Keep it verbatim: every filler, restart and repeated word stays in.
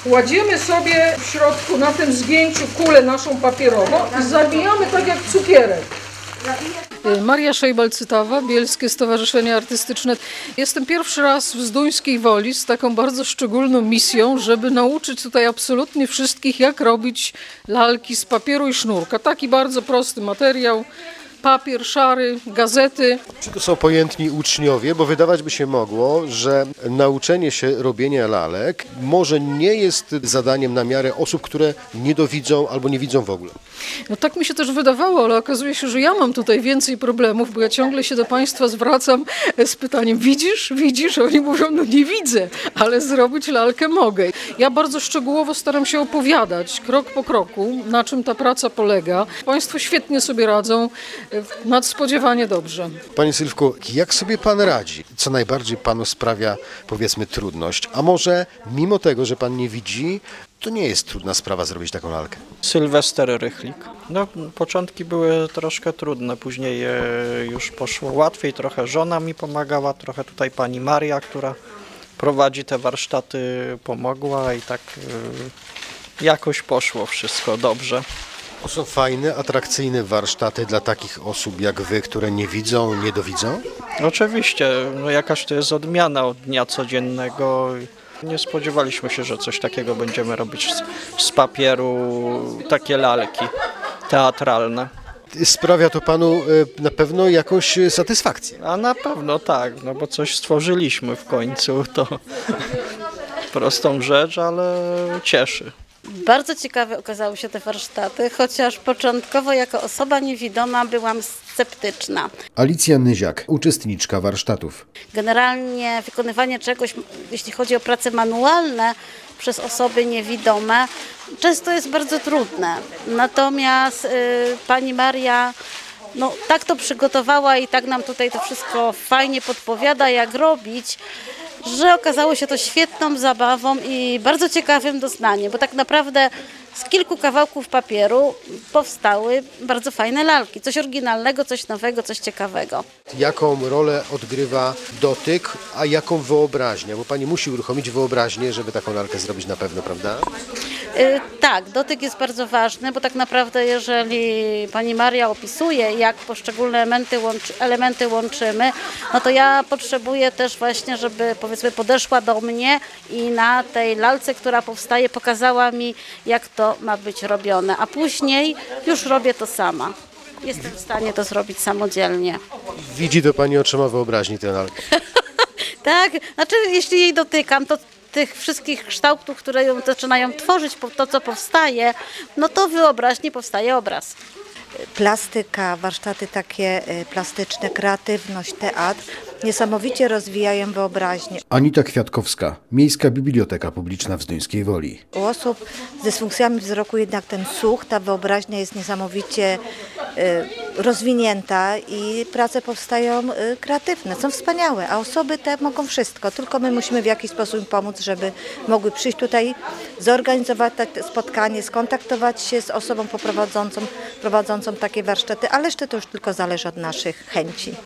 Kładziemy sobie w środku na tym zgięciu kulę naszą papierową i zabijamy tak jak cukierek. Maria Szejbal-Cytawa, Bielskie Stowarzyszenie Artystyczne. Jestem pierwszy raz w Zduńskiej Woli z taką bardzo szczególną misją, żeby nauczyć tutaj absolutnie wszystkich, jak robić lalki z papieru i sznurka. Taki bardzo prosty materiał. Papier szary, gazety. Czy to są pojętni uczniowie? Bo wydawać by się mogło, że nauczenie się robienia lalek może nie jest zadaniem na miarę osób, które nie dowidzą albo nie widzą w ogóle. No tak mi się też wydawało, ale okazuje się, że ja mam tutaj więcej problemów, bo ja ciągle się do Państwa zwracam z pytaniem: widzisz, widzisz? Oni mówią: no nie widzę, ale zrobić lalkę mogę. Ja bardzo szczegółowo staram się opowiadać, krok po kroku, na czym ta praca polega. Państwo świetnie sobie radzą, nadspodziewanie dobrze. Panie Sylwku, jak sobie Pan radzi? Co najbardziej Panu sprawia, powiedzmy, trudność? A może mimo tego, że Pan nie widzi, to nie jest trudna sprawa zrobić taką lalkę? Sylwester Rychlik. No, początki były troszkę trudne, później e, już poszło łatwiej, trochę żona mi pomagała, trochę tutaj pani Maria, która prowadzi te warsztaty, pomogła i tak e, jakoś poszło wszystko dobrze. To są fajne, atrakcyjne warsztaty dla takich osób jak Wy, które nie widzą, nie dowidzą? Oczywiście, no jakaż to jest odmiana od dnia codziennego. Nie spodziewaliśmy się, że coś takiego będziemy robić z, z papieru, takie lalki teatralne. Sprawia to Panu na pewno jakąś satysfakcję? A na pewno tak, no bo coś stworzyliśmy w końcu, to prostą rzecz, ale cieszy. Bardzo ciekawe okazały się te warsztaty, chociaż początkowo jako osoba niewidoma byłam sceptyczna. Alicja Nyziak, uczestniczka warsztatów. Generalnie wykonywanie czegoś, jeśli chodzi o prace manualne przez osoby niewidome, często jest bardzo trudne. Natomiast y, pani Maria no, tak to przygotowała i tak nam tutaj to wszystko fajnie podpowiada, jak robić, że okazało się to świetną zabawą i bardzo ciekawym doznaniem, bo tak naprawdę z kilku kawałków papieru powstały bardzo fajne lalki. Coś oryginalnego, coś nowego, coś ciekawego. Jaką rolę odgrywa dotyk, a jaką wyobraźnia? Bo Pani musi uruchomić wyobraźnię, żeby taką lalkę zrobić na pewno, prawda? Yy, tak, dotyk jest bardzo ważny, bo tak naprawdę jeżeli pani Maria opisuje, jak poszczególne elementy, łączy, elementy łączymy, no to ja potrzebuję też właśnie, żeby powiedzmy podeszła do mnie i na tej lalce, która powstaje, pokazała mi, jak to ma być robione, a później już robię to sama. Jestem w stanie to zrobić samodzielnie. Widzi to Pani oczyma wyobraźni tę lalkę. Tak, znaczy jeśli jej dotykam, to tych wszystkich kształtów, które ją zaczynają tworzyć, to co powstaje, no to wyobraźni powstaje obraz. Plastyka, warsztaty takie plastyczne, kreatywność, teatr niesamowicie rozwijają wyobraźnię. Anita Kwiatkowska, Miejska Biblioteka Publiczna w Zduńskiej Woli. U osób z dysfunkcjami wzroku jednak ten słuch, ta wyobraźnia jest niesamowicie y, rozwinięta i prace powstają y, kreatywne, są wspaniałe, a osoby te mogą wszystko, tylko my musimy w jakiś sposób im pomóc, żeby mogły przyjść tutaj, zorganizować spotkanie, skontaktować się z osobą poprowadzącą, prowadzącą takie warsztaty, ale jeszcze to już tylko zależy od naszych chęci.